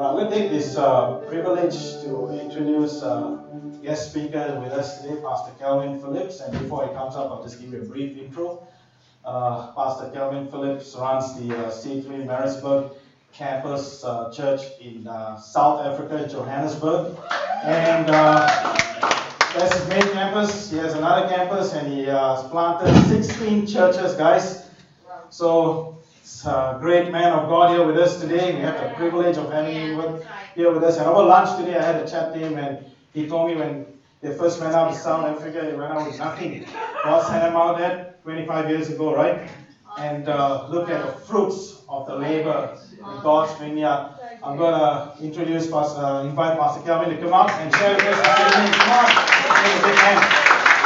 I'm going to take this privilege to introduce guest speaker with us today, Pastor Kelvin Phillips. And before he comes up, I'll just give you a brief intro. Pastor Kelvin Phillips runs the C3 Marisburg campus church in South Africa, Johannesburg. And that's his main campus. He has another campus and he has planted 16 churches, guys. So it's a great man of God here with us today. We have the privilege of having him here with us. And over lunch today, I had a chat to him and he told me when they first went out to South Africa, they went out with nothing. God sent him out there 25 years ago, right? And look at the fruits of the labor in God's vineyard. I'm going to invite Pastor Kelvin to come up and share with us this evening. Come on, give a big hand.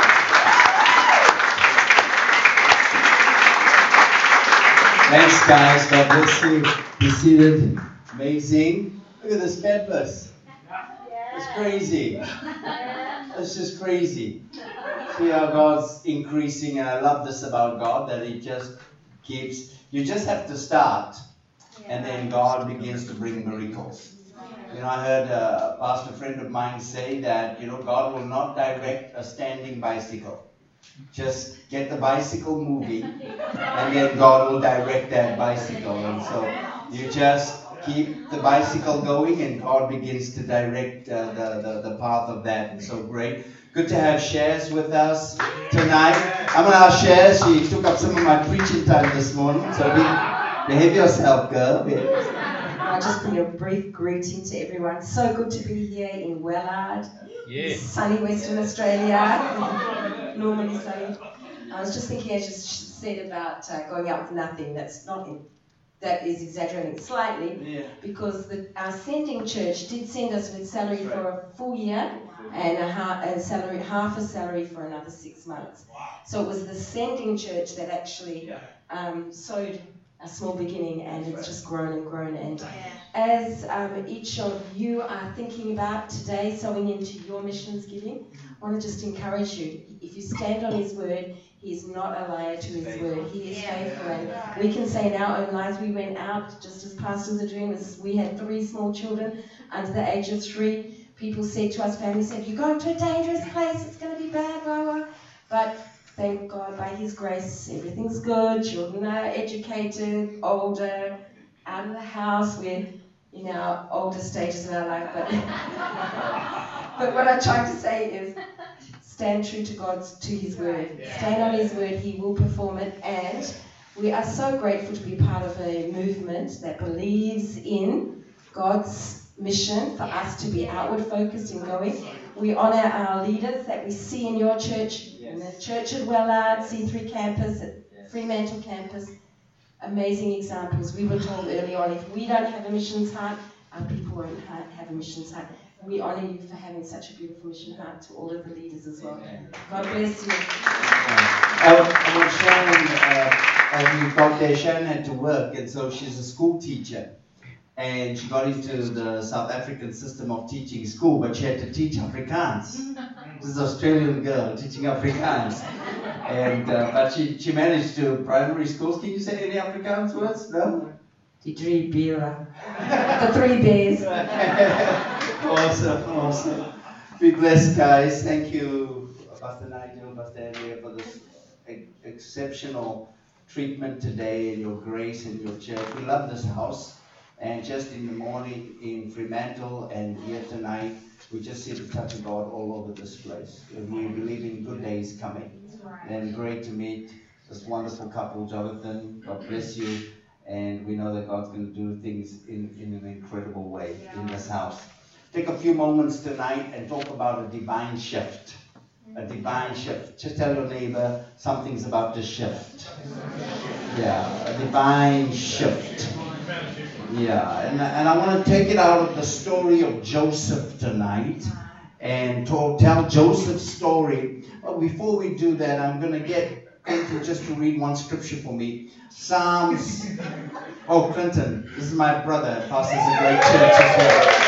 Thanks, guys. God bless you. Be seated. Amazing. Look at this campus. It's crazy. It's just crazy. See how God's increasing. And I love this about God, that He just keeps. You just have to start, and then God begins to bring miracles. You know, I heard a pastor friend of mine say that, God will not direct a standing bicycle. Just get the bicycle moving, and then God will direct that bicycle. And so you just keep the bicycle going, and God begins to direct the path of that. And so great. Good to have Shares with us tonight. I'm going to ask Shares. She took up some of my preaching time this morning. So behave yourself, girl. I'll just bring a brief greeting to everyone. So good to be here in Wellard, sunny Western Australia, normally sunny. I was just thinking, as you said about going out with nothing, that is exaggerating slightly, because our sending church did send us with salary for a full year and half a salary for another 6 months. So it was the sending church that actually sowed a small beginning, and it's just grown and grown. And as each of you are thinking about today sowing into your missions giving, I want to just encourage you, if you stand on His word, He is not a liar to His word. He is faithful. And we can say in our own lives, we went out, just as pastors are doing, we had 3 small children under the age of 3. People said to us, family said, you're going to a dangerous place, it's going to be bad, blah, blah. But thank God, by His grace, everything's good. Children are educated, older, out of the house. We're in our older stages of our life. But what I try to say is, stand true to His word. Stand on His word. He will perform it. And we are so grateful to be part of a movement that believes in God's mission for us to be outward focused in going. We honour our leaders that we see in your church, in the church at Wellard, C3 campus, at Fremantle campus. Amazing examples. We were told early on, if we don't have a missions heart, our people won't have a missions heart. We honour you for having such a beautiful mission heart, to all of the leaders as well. God bless you. I was Sharon, Sharon had to work, and so she's a school teacher. And she got into the South African system of teaching school, but she had to teach Afrikaans. This is an Australian girl teaching Afrikaans. And but she managed to primary schools. Can you say any Afrikaans words? No? Die 3 Beere. The 3 bears. Awesome. Be blessed, guys. Thank you, Pastor Nigel, Pastor Andrea, for this exceptional treatment today, and your grace and your church. We love this house. And just in the morning in Fremantle and here tonight, we just see the touch of God all over this place. And we believe in good days coming. And great to meet this wonderful couple, Jonathan. God bless you. And we know that God's going to do things in an incredible way in this house. Take a few moments tonight and talk about a divine shift. A divine shift. Just tell your neighbor something's about to shift. Yeah, a divine shift. Yeah, and I want to take it out of the story of Joseph tonight and tell Joseph's story. But before we do that, I'm going to get Clinton just to read one scripture for me. Psalms. Oh, Clinton, this is my brother, pastors a great church as well.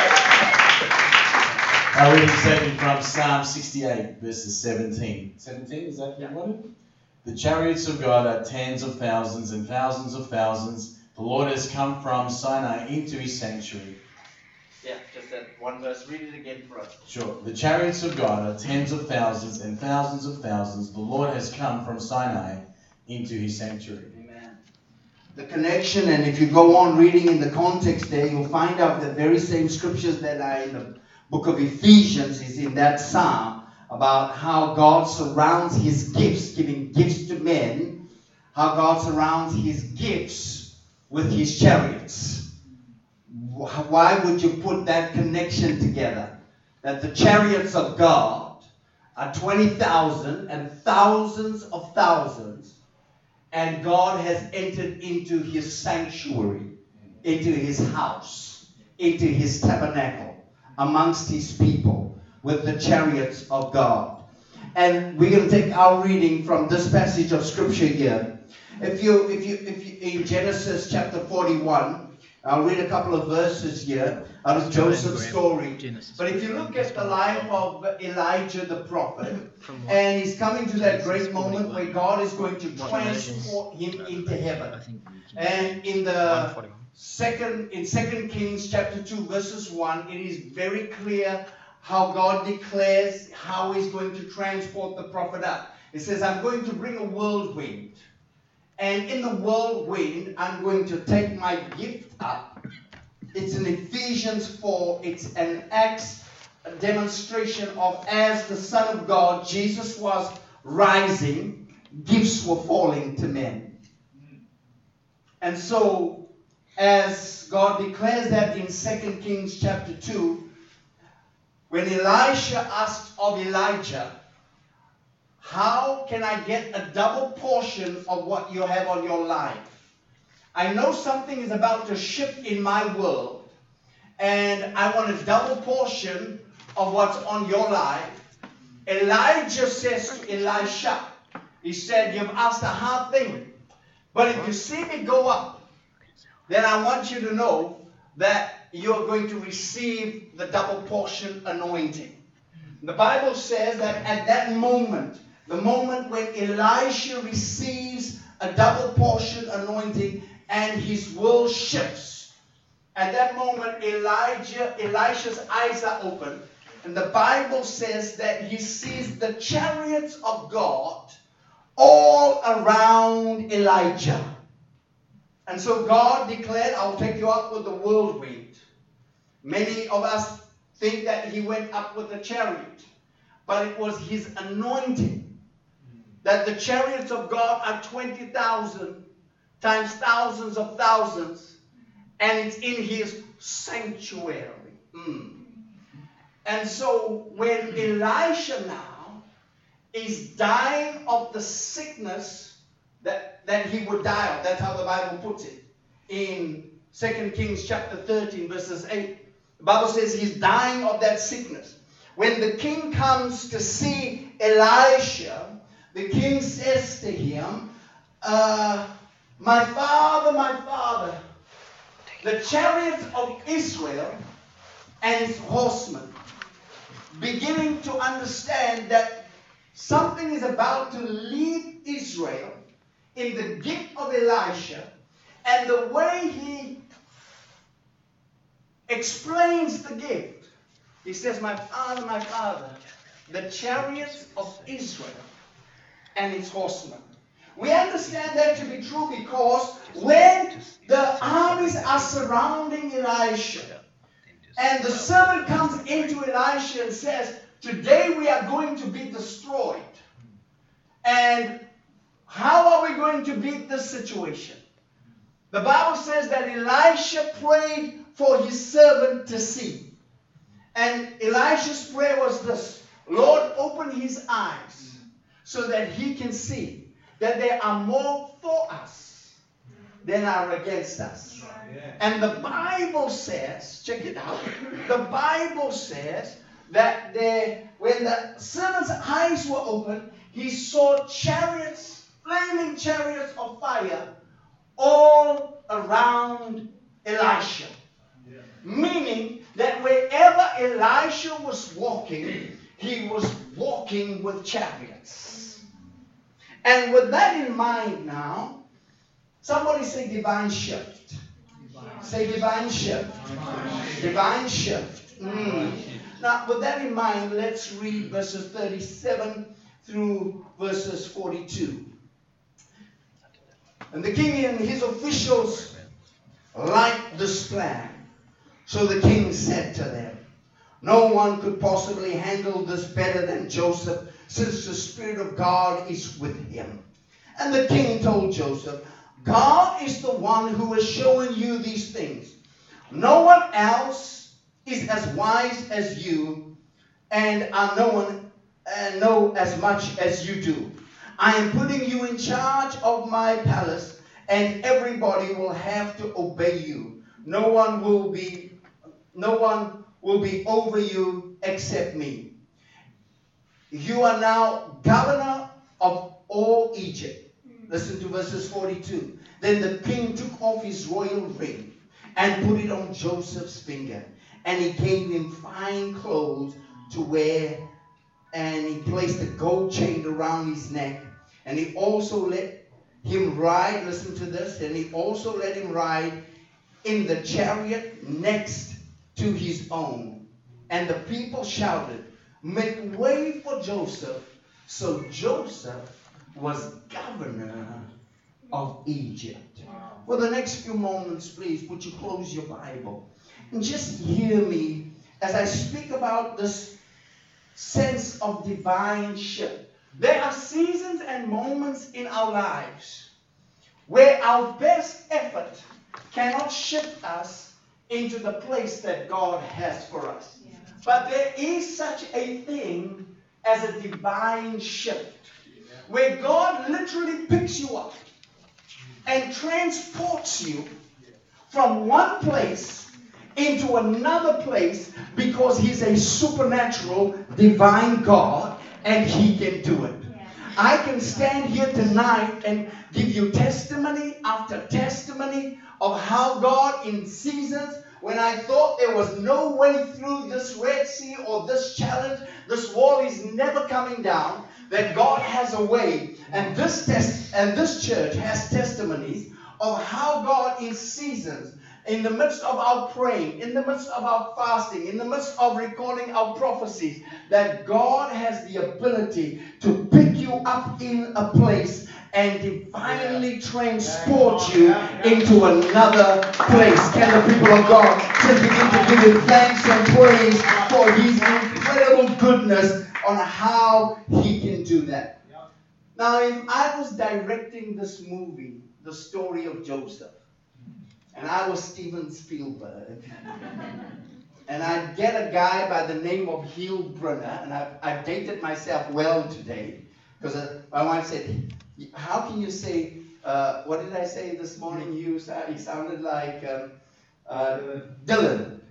Our reading taken from Psalm 68, verses 17. 17, is that what you wanted? The chariots of God are tens of thousands and thousands of thousands. The Lord has come from Sinai into His sanctuary. Yeah, just that one verse. Read it again for us. Sure. The chariots of God are tens of thousands and thousands of thousands. The Lord has come from Sinai into his sanctuary. Amen. The connection, and if you go on reading in the context there, you'll find out the very same scriptures that are in the book of Ephesians is in that psalm about how God surrounds his gifts, giving gifts to men, how God surrounds his gifts with his chariots. Why would you put that connection together? That the chariots of God are 20,000 and thousands of thousands, and God has entered into his sanctuary, into his house, into his tabernacle, amongst his people, with the chariots of God. And we're going to take our reading from this passage of scripture here. If you in Genesis chapter 41, I'll read a couple of verses here out of Joseph's story. But if you look at the life of Elijah the prophet, and he's coming to that great moment where God is going to transport him into heaven. And in the Second Kings chapter 2 verses 1, it is very clear how God declares how he's going to transport the prophet up. It says, I'm going to bring a whirlwind. And in the whirlwind, I'm going to take my gift up. It's in Ephesians 4. It's an Acts demonstration of as the Son of God, Jesus was rising, gifts were falling to men. And so, as God declares that in 2 Kings chapter 2, when Elisha asked of Elijah, how can I get a double portion of what you have on your life? I know something is about to shift in my world, and I want a double portion of what's on your life. Elijah says to Elisha, he said, you've asked a hard thing, but if you see me go up, then I want you to know that you're going to receive the double portion anointing. The Bible says that at that moment, the moment when Elisha receives a double portion anointing and his world shifts, at that moment Elisha's eyes are open, and the Bible says that he sees the chariots of God all around Elijah. And so God declared, I'll take you up with the whirlwind. Many of us think that he went up with a chariot, but it was his anointing. That the chariots of God are 20,000 times thousands of thousands, and it's in his sanctuary. And so when Elisha now is dying of the sickness that he would die of, that's how the Bible puts it. In 2 Kings chapter 13 verses 8, the Bible says he's dying of that sickness. When the king comes to see Elisha, the king says to him, my father, the chariots of Israel and its horsemen, beginning to understand that something is about to lead Israel in the gift of Elisha, and the way he explains the gift, he says, my father, the chariots of Israel and its horsemen. We understand that to be true because when the armies are surrounding Elisha and the servant comes into Elisha and says, today we are going to be destroyed. And how are we going to beat this situation? The Bible says that Elisha prayed for his servant to see. And Elisha's prayer was this: Lord, open his eyes so that he can see that there are more for us than are against us. And the Bible says, check it out, the Bible says that when the servant's eyes were open, he saw chariots, flaming chariots of fire all around Elisha. Meaning that wherever Elisha was walking, he was walking with chariots. And with that in mind now, somebody say divine shift. Say divine shift. Divine shift. Now, with that in mind, let's read verses 37 through verses 42. And the king and his officials liked this plan. So the king said to them, no one could possibly handle this better than Joseph, since the Spirit of God is with him. And the king told Joseph, God is the one who has shown you these things. No one else is as wise as you, and know as much as you do. I am putting you in charge of my palace, and everybody will have to obey you. No one will be over you except me. You are now governor of all Egypt. Listen to verses 42. Then the king took off his royal ring and put it on Joseph's finger, and he gave him fine clothes to wear, and he placed a gold chain around his neck, and he also let him ride, listen to this, and he also let him ride in the chariot next to his own. And the people shouted, make way for Joseph. So Joseph was governor of Egypt. For the next few moments, please, would you close your Bible and just hear me as I speak about this sense of divine shift. There are seasons and moments in our lives where our best effort cannot shift us into the place that God has for us. Yeah. But there is such a thing as a divine shift, where God literally picks you up and transports you from one place into another place, because He's a supernatural, divine God, and He can do it. I can stand here tonight and give you testimony after testimony of how God, in seasons when I thought there was no way through this Red Sea or this challenge, this wall is never coming down, that God has a way. And this church has testimonies of how God, in seasons, in the midst of our praying, in the midst of our fasting, in the midst of recalling our prophecies, that God has the ability to pick you up in a place and divinely transport you into another place. Can the people of God just begin to give Him thanks and praise for His incredible goodness on how He can do that? Now, if I was directing this movie, The Story of Joseph, and I was Steven Spielberg, and I'd get a guy by the name of Yul Brynner, and I've dated myself well today, because my wife said, how can you say, what did I say this morning? He sounded like Dylan.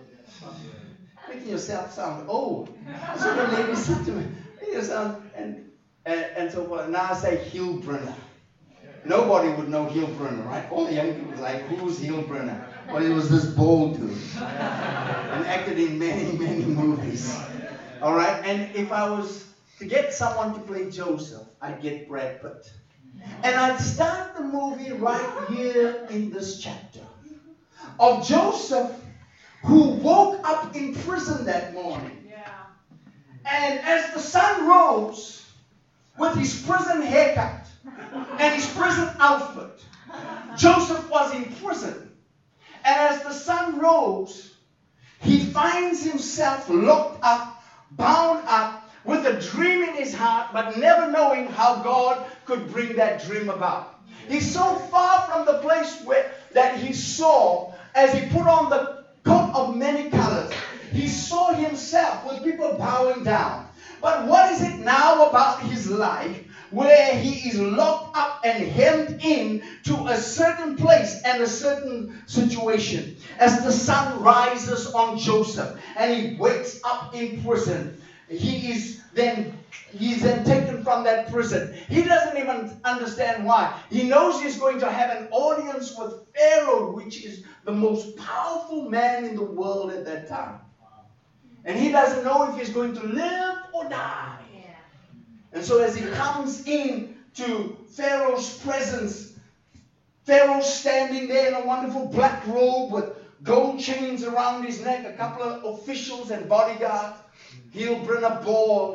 Making yourself sound old. So the lady said to me, you sound, and so forth. Now I say Yul Brynner. Nobody would know Yul Brynner, right? All the young people were like, who's Yul Brynner? Well, he was this bold dude and acted in many, many movies. All right? And if I was to get someone to play Joseph, I'd get Brad Pitt. And I'd start the movie right here in this chapter of Joseph, who woke up in prison that morning. And as the sun rose, with his prison haircut and his prison outfit, Joseph was in prison. And as the sun rose, he finds himself locked up, bound up, with a dream in his heart, but never knowing how God could bring that dream about. He's so far from the place that he saw, as he put on the coat of many colors, he saw himself with people bowing down. But what is it now about his life where he is locked up and hemmed in to a certain place and a certain situation? As the sun rises on Joseph and he wakes up in prison, he's then taken from that prison. He doesn't even understand why. He knows he's going to have an audience with Pharaoh, which is the most powerful man in the world at that time. And he doesn't know if he's going to live or die. Yeah. And so as he comes in to Pharaoh's presence, Pharaoh standing there in a wonderful black robe with gold chains around his neck, a couple of officials and bodyguards. He'll bring a ball.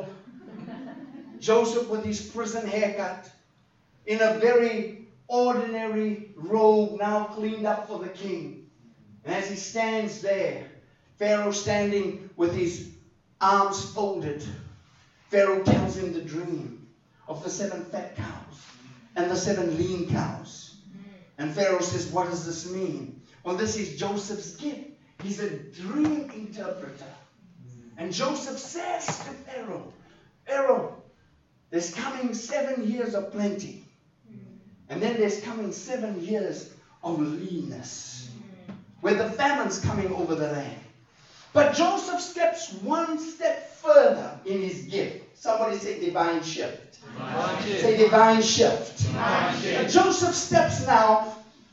Joseph with his prison haircut, in a very ordinary robe, now cleaned up for the king. And as he stands there, Pharaoh standing with his arms folded, Pharaoh tells him the dream of the 7 fat cows and the 7 lean cows. And Pharaoh says, what does this mean? Well, this is Joseph's gift. He's a dream interpreter. And Joseph says to Pharaoh, Pharaoh, there's coming 7 years of plenty. And then there's coming 7 years of leanness, where the famine's coming over the land. But Joseph steps one step further in his gift. Somebody say divine shift. Divine shift. Say divine shift. Divine shift. Joseph steps now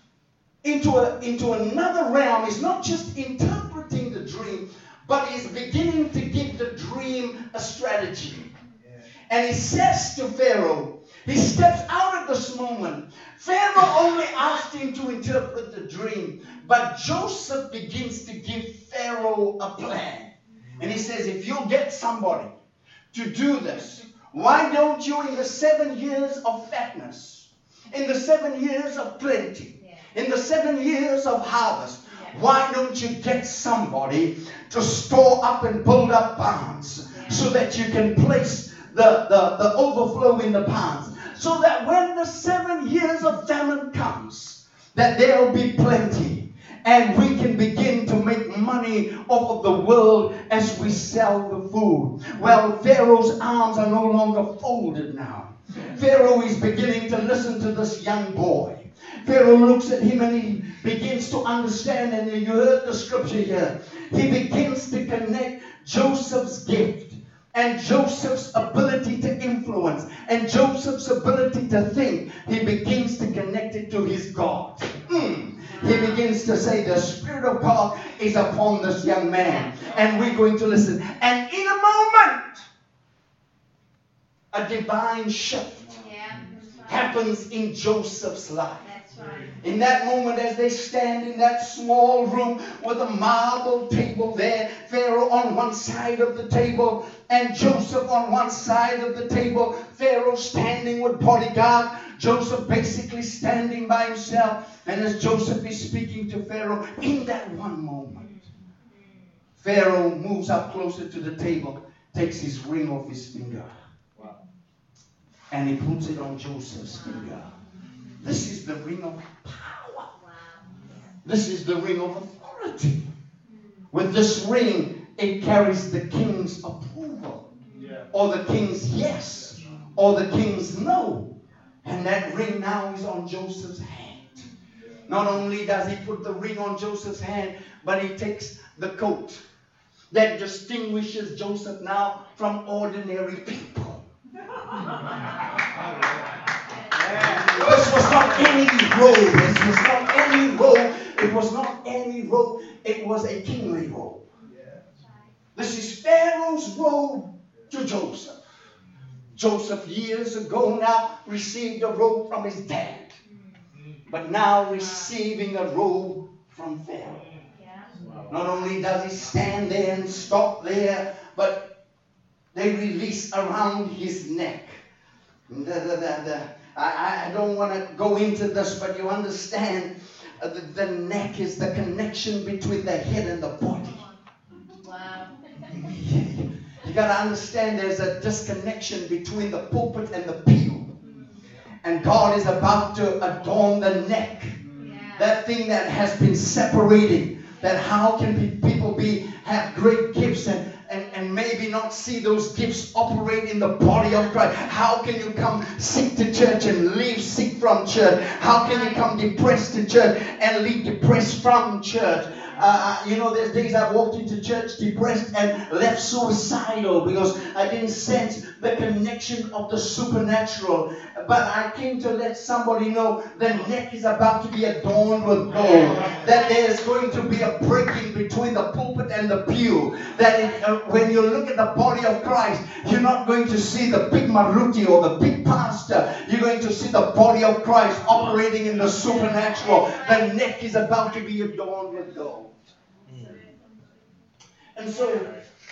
into another realm. He's not just interpreting the dream, but he's beginning to give the dream a strategy. And he says to Pharaoh, he steps out at this moment. Pharaoh only asked him to interpret the dream, but Joseph begins to give Pharaoh a plan. And he says, if you get somebody to do this, why don't you, in the 7 years of fatness, in the 7 years of plenty, in the 7 years of harvest, why don't you get somebody to store up and build up barns so that you can place the overflow in the barns, so that when the 7 years of famine comes, that there'll be plenty, and we can begin to make money off of the world as we sell the food. Well, Pharaoh's arms are no longer folded now. Pharaoh is beginning to listen to this young boy. Pharaoh looks at him and he begins to understand, and you heard the scripture here. He begins to connect Joseph's gift and Joseph's ability to influence and Joseph's ability to think. He begins to connect it to his God. He begins to say, the Spirit of God is upon this young man, and we're going to listen. And in a moment, a divine shift happens in Joseph's life. In that moment, as they stand in that small room with a marble table there, Pharaoh on one side of the table and Joseph on one side of the table, Pharaoh standing with bodyguard, Joseph basically standing by himself. And as Joseph is speaking to Pharaoh, in that one moment, Pharaoh moves up closer to the table, takes his ring off his finger, and he puts it on Joseph's finger. This is the ring of power. This is the ring of authority. With this ring, it carries the king's approval, or the king's yes, or the king's no. And that ring now is on Joseph's hand. Not only does he put the ring on Joseph's hand, but he takes the coat that distinguishes Joseph now from ordinary people. This was not any robe. This was not any robe. It was not any robe. It was a kingly robe. This is Pharaoh's robe to Joseph. Joseph years ago now received a robe from his dad, but now receiving a robe from Pharaoh. Not only does he stand there and stop there, but they release around his neck. I don't want to go into this, but you understand the neck is the connection between the head and the body. Wow. You got to understand there's a disconnection between the pulpit and the pew. And God is about to adorn the neck. That thing that has been separating. That how can people have great gifts and maybe not see those gifts operate in the body of Christ? How can you come sick to church and leave sick from church? How can you come depressed to church and leave depressed from church? There's days I walked into church depressed and left suicidal because I didn't sense the connection of the supernatural. But I came to let somebody know the neck is about to be adorned with gold. That there's going to be a breaking between the pulpit and the pew. That when you look at the body of Christ, you're not going to see the big Maruti or the big pastor. You're going to see the body of Christ operating in the supernatural. The neck is about to be adorned with gold. And so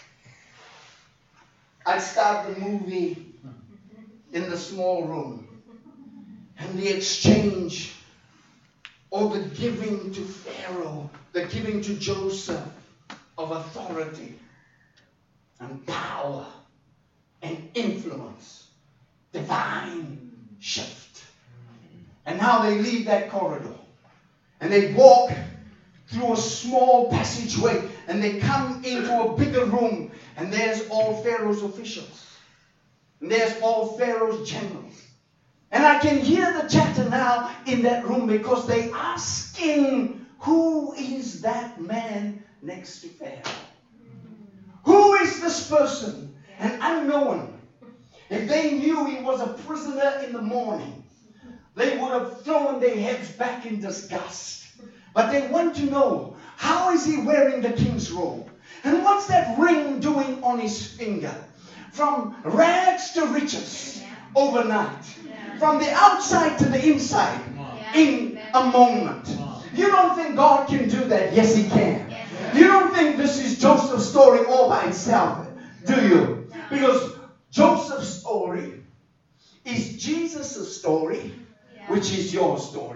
I start the movie in the small room, and the exchange, or the giving to Pharaoh, the giving to Joseph of authority and power and influence, divine shift. And now they leave that corridor and they walk through a small passageway and they come into a bigger room, and there's all Pharaoh's officials. And there's all Pharaoh's generals. And I can hear the chatter now in that room because they're asking, who is that man next to Pharaoh? Who is this person? An unknown. If they knew he was a prisoner in the morning, they would have thrown their heads back in disgust. But they want to know, how is he wearing the king's robe? And what's that ring doing on his finger? From rags to riches overnight. From the outside to the inside in a moment. You don't think God can do that? Yes, he can. You don't think this is Joseph's story all by itself, do you? Because Joseph's story is Jesus' story, which is your story.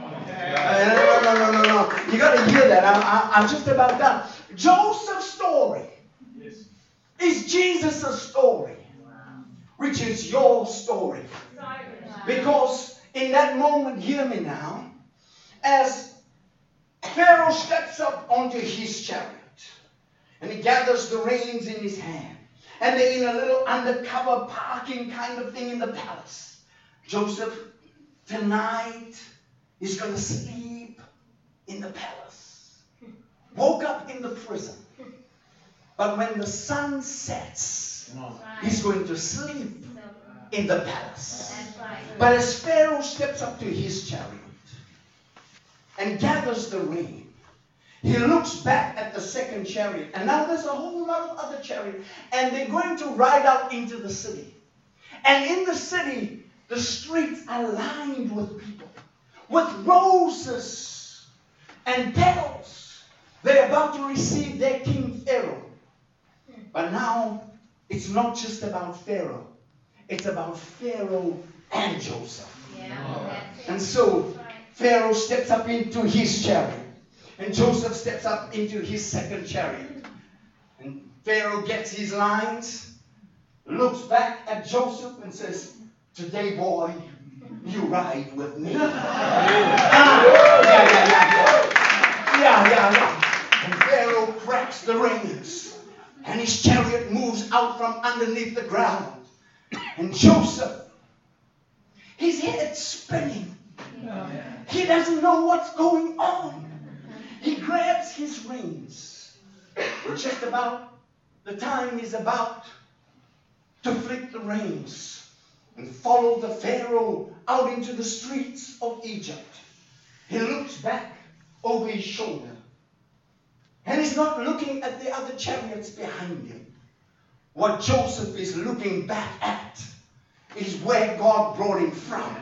No. You got to hear that. I'm just about done. Joseph's story is Jesus' story, which is your story. Because in that moment, hear me now, as Pharaoh steps up onto his chariot and he gathers the reins in his hand, and they're in a little undercover parking kind of thing in the palace. Joseph tonight is going to sleep in the palace. Woke up in the prison. But when the sun sets, he's going to sleep in the palace. But as Pharaoh steps up to his chariot and gathers the rein, he looks back at the second chariot. And now there's a whole lot of other chariots. And they're going to ride out into the city. And in the city, the streets are lined with people, with roses and petals. They're about to receive their king Pharaoh. But now, it's not just about Pharaoh. It's about Pharaoh and Joseph. And so, Pharaoh steps up into his chariot. And Joseph steps up into his second chariot. And Pharaoh gets his lines, looks back at Joseph and says, "Today, boy, you ride with me." Yeah. And Pharaoh cracks the reins. And his chariot moves out from underneath the ground. And Joseph, his head's spinning. He doesn't know what's going on. He grabs his reins. Just about the time he's about to flick the reins and follow the Pharaoh out into the streets of Egypt. He looks back over his shoulder. And he's not looking at the other chariots behind him. What Joseph is looking back at is where God brought him from.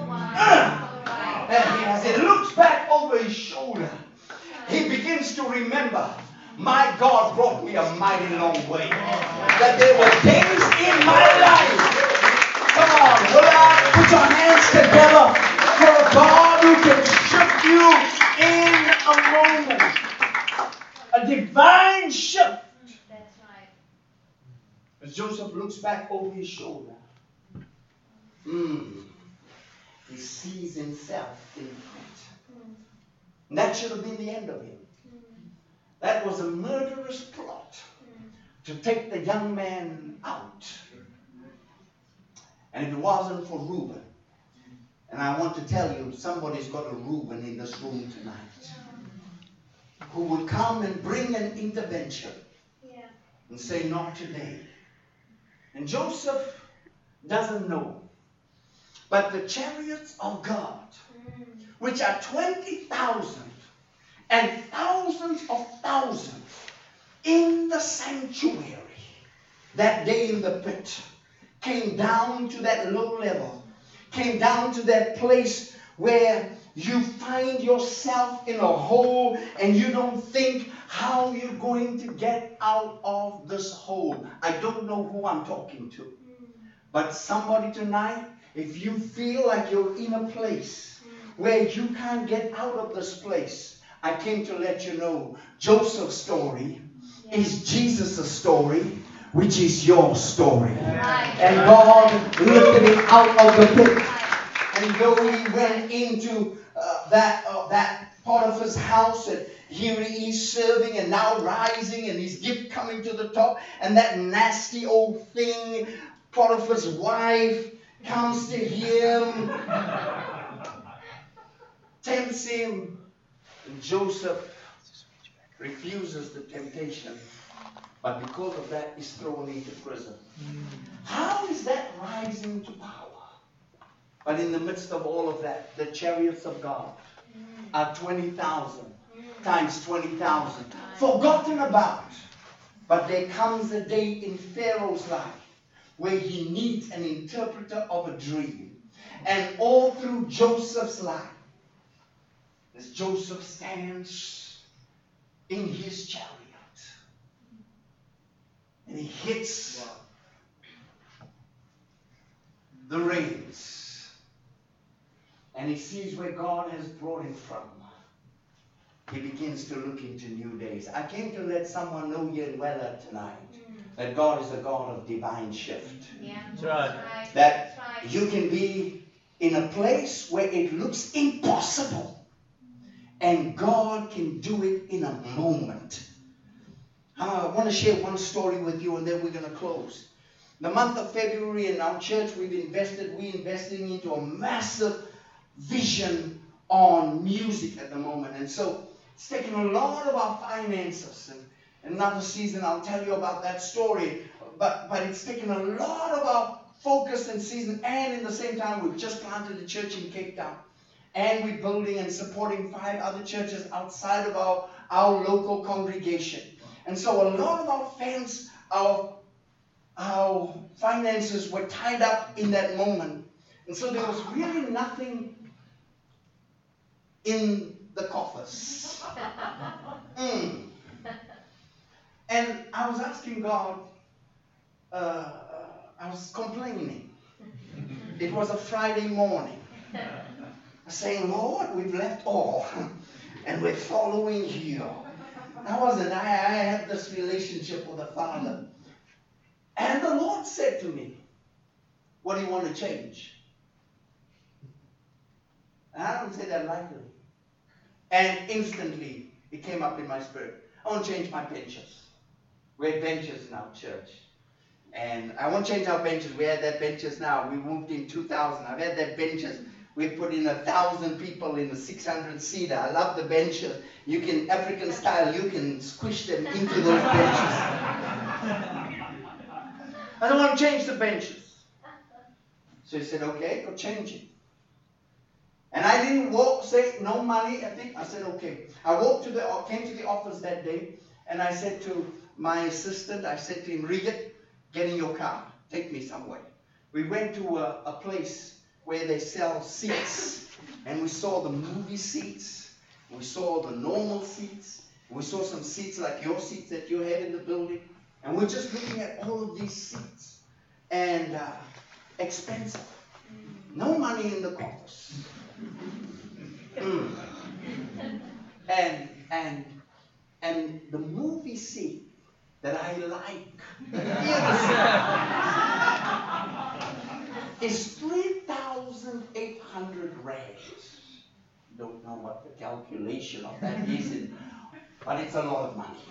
And as he looks back over his shoulder, he begins to remember, my God brought me a mighty long way. That there were days in my life. Come on, will I put your hands together for a God who can shift you in a moment. A divine shift. That's right. As Joseph looks back over his shoulder, he sees himself in print. And that should have been the end of him. That was a murderous plot to take the young man out. And if it wasn't for Reuben, and I want to tell you, somebody's got a Reuben in this room tonight. who would come and bring an intervention and say, not today. And Joseph doesn't know. But the chariots of God, which are 20,000 and thousands of thousands in the sanctuary, that day in the pit, came down to that low level, came down to that place where you find yourself in a hole and you don't think how you're going to get out of this hole. I don't know who I'm talking to. But somebody tonight, if you feel like you're in a place where you can't get out of this place, I came to let you know Joseph's story is Jesus' story, which is your story. And God lifted him out of the pit. And though he went into that Potiphar's house, and here he is serving and now rising and his gift coming to the top, and that nasty old thing, Potiphar's wife, comes to him, tempts him, and Joseph refuses the temptation, but because of that is thrown into prison. How is that rising to power? But in the midst of all of that, the chariots of God are 20,000 times 20,000, forgotten about. But there comes a day in Pharaoh's life where he needs an interpreter of a dream. And all through Joseph's life, as Joseph stands in his chariot, and he hits the reins, and he sees where God has brought him from, he begins to look into new days. I came to let someone know here in Weller tonight that God is a God of divine shift. Yeah. That's right. That you can be in a place where it looks impossible, and God can do it in a moment. I want to share one story with you, and then we're going to close. The month of February in our church, we're investing into a massive vision on music at the moment. And so it's taken a lot of our finances. And another season, I'll tell you about that story. But it's taken a lot of our focus and season. And in the same time, we've just planted a church in Cape Town. And we're building and supporting 5 other churches outside of our local congregation. And so a lot of our finances were tied up in that moment. And so there was really nothing in the coffers. And I was asking God, I was complaining. It was a Friday morning. I was saying, Lord, we've left all and we're following you. I had this relationship with the Father. And the Lord said to me, what do you want to change? And I don't say that lightly. And instantly, it came up in my spirit. I want to change my benches. We had benches in our church. And I want to change our benches. We had that benches now. We moved in 2000. I've had that benches. We put in 1,000 people in a 600-seater. I love the benches. You can, African style, you can squish them into those benches. I don't want to change the benches. So he said, okay, go change it. And I didn't say no money. I said, okay. I came to the office that day, and I said to my assistant, I said to him, Regan, get in your car. Take me somewhere. We went to a place where they sell seats. And we saw the movie seats. We saw the normal seats. We saw some seats like your seats that you had in the building. And we're just looking at all of these seats. And expensive. No money in the coffers. And the movie seat that I like is 3,800 rands. Don't know what the calculation of that is, but it's a lot of money.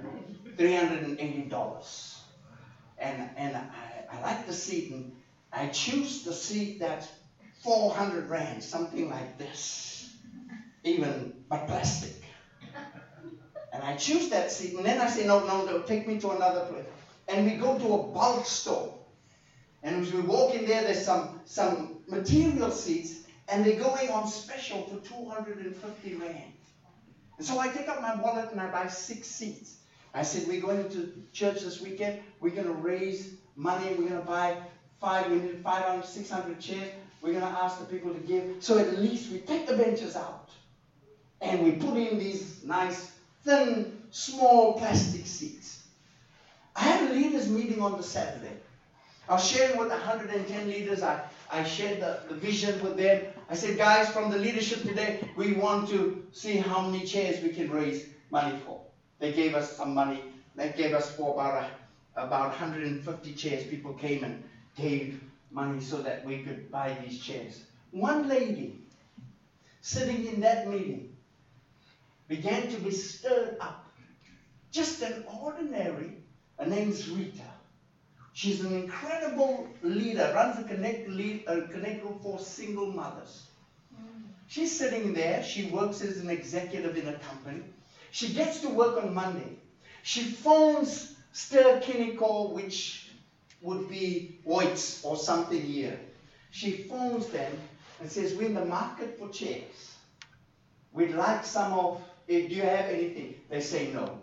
$380. And I like the seat, and I choose the seat that's 400 rands, something like this, but plastic. And I choose that seat, and then I say, no, take me to another place. And we go to a bulk store. And as we walk in there, there's some material seats, and they're going on special for 250 rand. And so I take out my wallet and I buy 6 seats. I said, we're going to church this weekend. We're going to raise money. We're going to buy 500, 600 chairs. We're going to ask the people to give. So at least we take the benches out. And we put in these nice, thin, small plastic seats. I had a leaders meeting on the Saturday. I was sharing with 110 leaders. I shared the vision with them. I said, guys, from the leadership today, we want to see how many chairs we can raise money for. They gave us some money. They gave us for about 150 chairs. People came and gave money so that we could buy these chairs. One lady sitting in that meeting began to be stirred up. Just an ordinary, her name's Rita. She's an incredible leader, runs a connect group for single mothers. She's sitting there. She works as an executive in a company. She gets to work on Monday. She phones Ster-Kinekor, which would be Voits or something here. She phones them and says, we're in the market for chairs. We'd like some of it. Do you have anything? They say no.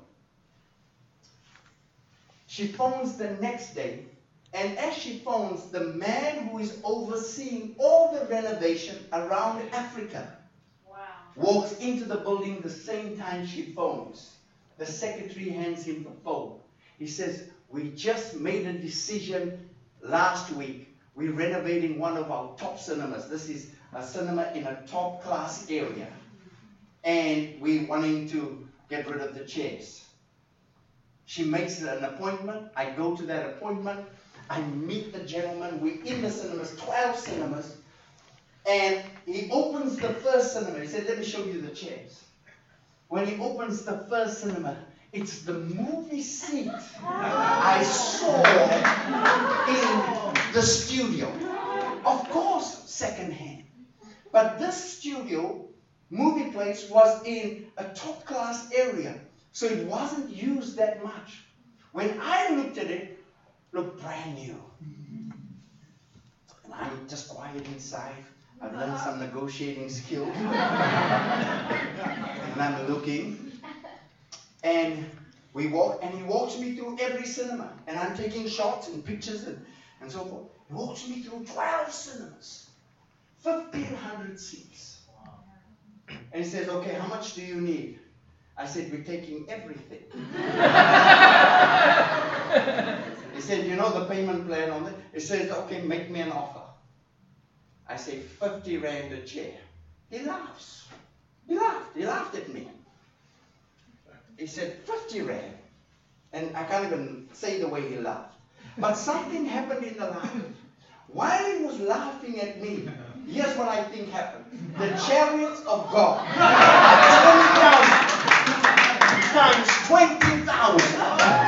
She phones the next day, and as she phones, the man who is overseeing all the renovation around Africa walks into the building the same time she phones. The secretary hands him the phone. He says, we just made a decision last week. We're renovating one of our top cinemas. This is a cinema in a top class area. And we're wanting to get rid of the chairs. She makes an appointment. I go to that appointment. I meet the gentleman. We're in the cinemas, 12 cinemas. And he opens the first cinema. He said, let me show you the chairs. When he opens the first cinema, it's the movie seat I saw in the studio. Of course, secondhand. But this studio movie place was in a top class area. So it wasn't used that much. When I looked at it, it looked brand new. And I'm just quiet inside. I've learned some negotiating skills. And I'm looking. And we walk, and he walks me through every cinema. And I'm taking shots and pictures and so forth. He walks me through 12 cinemas. 1,500 seats. And he says, okay, how much do you need? I said, we're taking everything. He said, you know the payment plan on it? He says, okay, make me an offer. I say, 50 rand a chair. He laughs. He laughed at me. He said, 50 rand. And I can't even say the way he laughed. But something happened in the laugh. While he was laughing at me, here's what I think happened. The chariots of God times 20,000.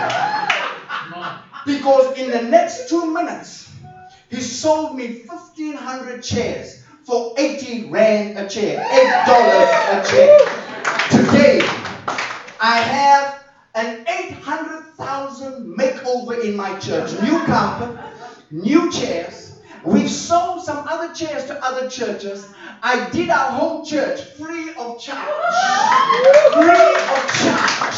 Because in the next 2 minutes, he sold me 1,500 chairs for 80 rand a chair, $8 a chair. Today, I have an 800,000 makeover in my church. New carpet, new chairs. We've sold some other chairs to other churches. I did our whole church free of charge. Free of charge.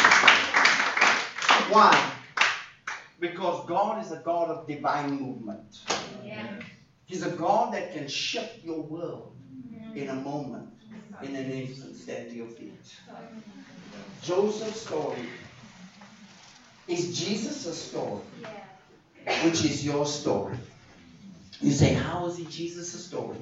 Why? Because God is a God of divine movement. Yeah. He's a God that can shift your world in a moment, in an instant. Stand to your feet. Joseph's story is Jesus' story, which is your story. You say, how is it Jesus' story?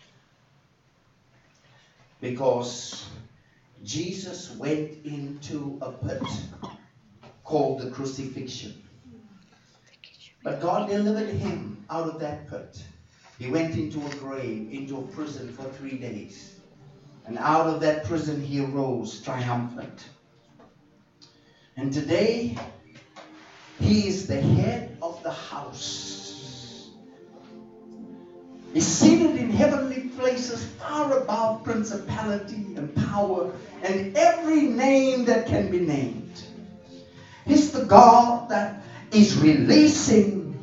Because Jesus went into a pit called the crucifixion. But God delivered him out of that pit. He went into a grave, into a prison for 3 days. And out of that prison he arose triumphant. And today, he is the head of the house. is seated in heavenly places far above principality and power and every name that can be named. He's the God that is releasing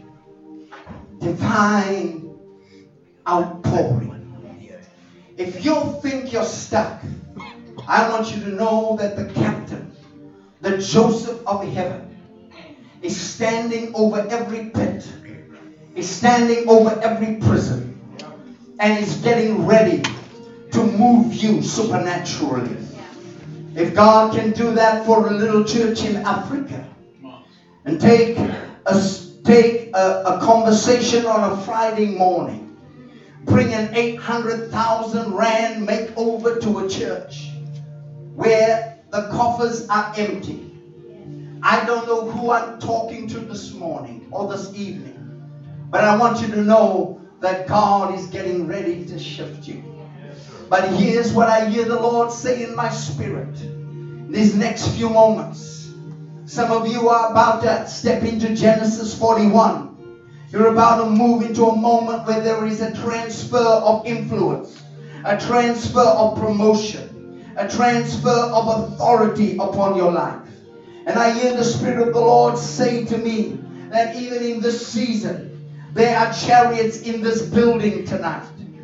divine outpouring. If you think you're stuck, I want you to know that the captain, the Joseph of heaven, is standing over every pit, is standing over every prison, and is getting ready to move you supernaturally. If God can do that for a little church in Africa, and take a conversation on a Friday morning, bring an 800,000 rand makeover to a church where the coffers are empty. I don't know who I'm talking to this morning or this evening, but I want you to know that God is getting ready to shift you. But here's what I hear the Lord say in my spirit. These next few moments, some of you are about to step into Genesis 41. You're about to move into a moment where there is a transfer of influence, a transfer of promotion, a transfer of authority upon your life. And I hear the Spirit of the Lord say to me that even in this season, there are chariots in this building tonight,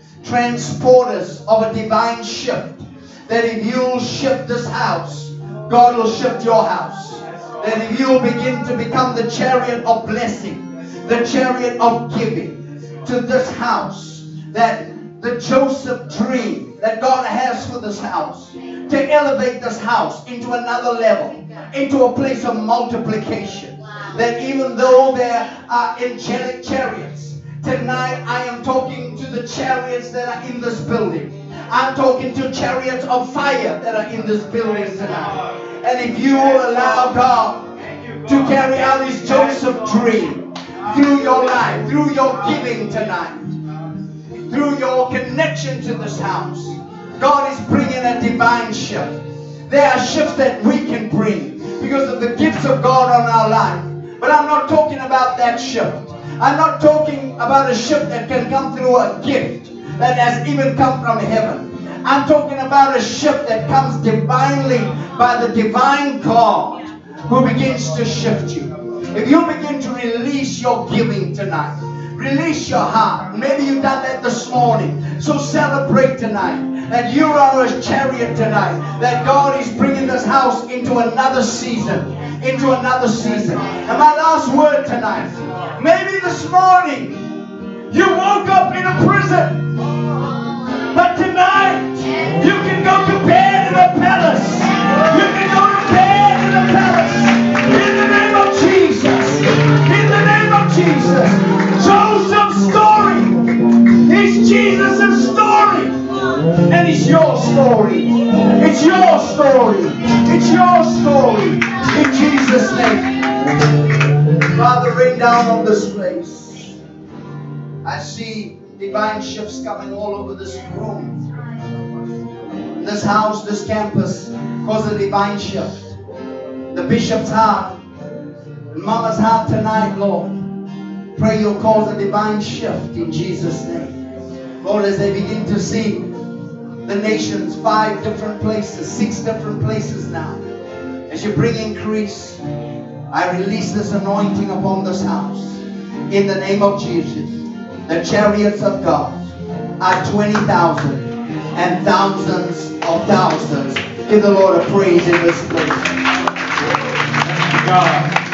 transporters of a divine shift. That if you'll shift this house, God will shift your house. That if you'll begin to become the chariot of blessing, the chariot of giving to this house, that the Joseph dream that God has for this house, to elevate this house into another level, into a place of multiplication. That even though there are angelic chariots, tonight I am talking to the chariots that are in this building. I'm talking to chariots of fire that are in this building tonight. And if you will allow God to carry out His Joseph dream through your life, through your giving tonight, through your connection to this house, God is bringing a divine shift. There are shifts that we can bring because of the gifts of God on our life. But I'm not talking about that shift. I'm not talking about a shift that can come through a gift that has even come from heaven. I'm talking about a shift that comes divinely by the divine God who begins to shift you. If you begin to release your giving tonight, release your heart. Maybe you've done that this morning. So celebrate tonight that you are a chariot tonight. That God is bringing this house into another season. Into another season. And my last word tonight. Maybe this morning you woke up in a prison. But tonight you can go to bed in a palace. You can go to bed in a palace. In the name of Jesus. In the name of Jesus. Joseph's story is Jesus' story. And it's your story. It's your story. It's your story. In Jesus' name. Father, rain down on this place. I see divine shifts coming all over this room. This house, this campus, cause a divine shift. The bishop's heart, and mama's heart tonight, Lord. Pray you'll cause a divine shift in Jesus' name. Lord, as they begin to see the nations, 5 different places, 6 different places now. As you bring increase, I release this anointing upon this house. In the name of Jesus, the chariots of God are 20,000 and thousands of thousands. Give the Lord a praise in this place. God.